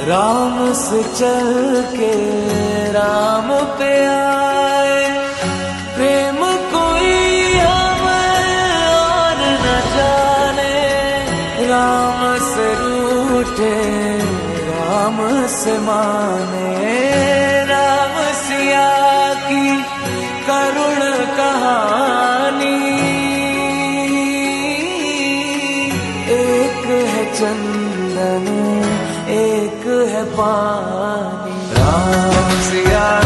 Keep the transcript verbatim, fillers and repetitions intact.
राम से चल के राम पे आए, प्रेम कोई हमें और न जाने। राम से रूठे राम से माने, राम सिया की करुण कहानी। एक है चंदन एक है पानी, राम सिया